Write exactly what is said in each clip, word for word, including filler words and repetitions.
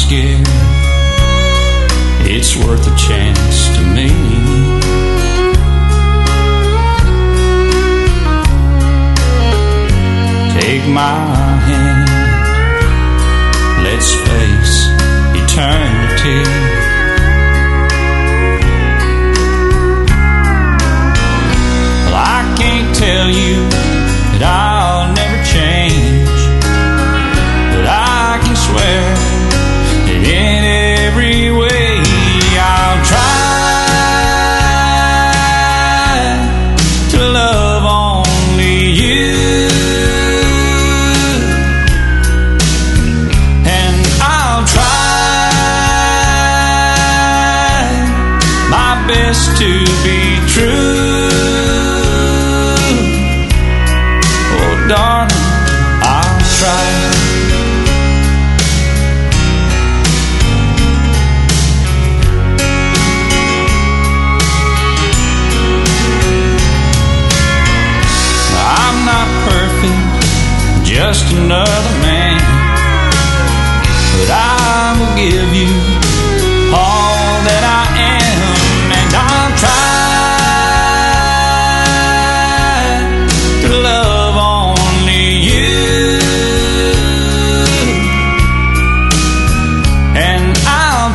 scared. It's worth a chance to me. Take my hand, let's face eternity. Well, I can't tell you that I'll never change, but I can swear that in every way I'll try to love only you. To be true, oh darling, I'll try. I'm not perfect, just another man, but I will give you all that I am. I'll try to love only you, and I'll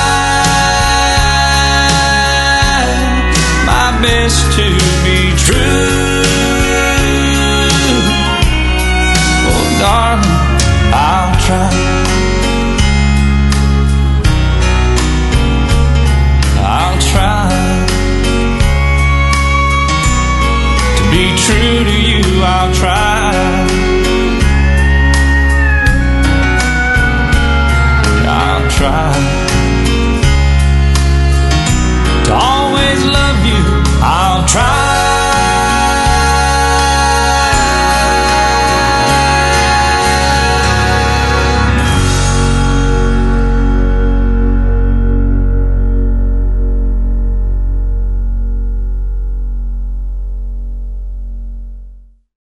try my best to be true. Oh, darling, I'll try. I'll try to be true to you. I'll try.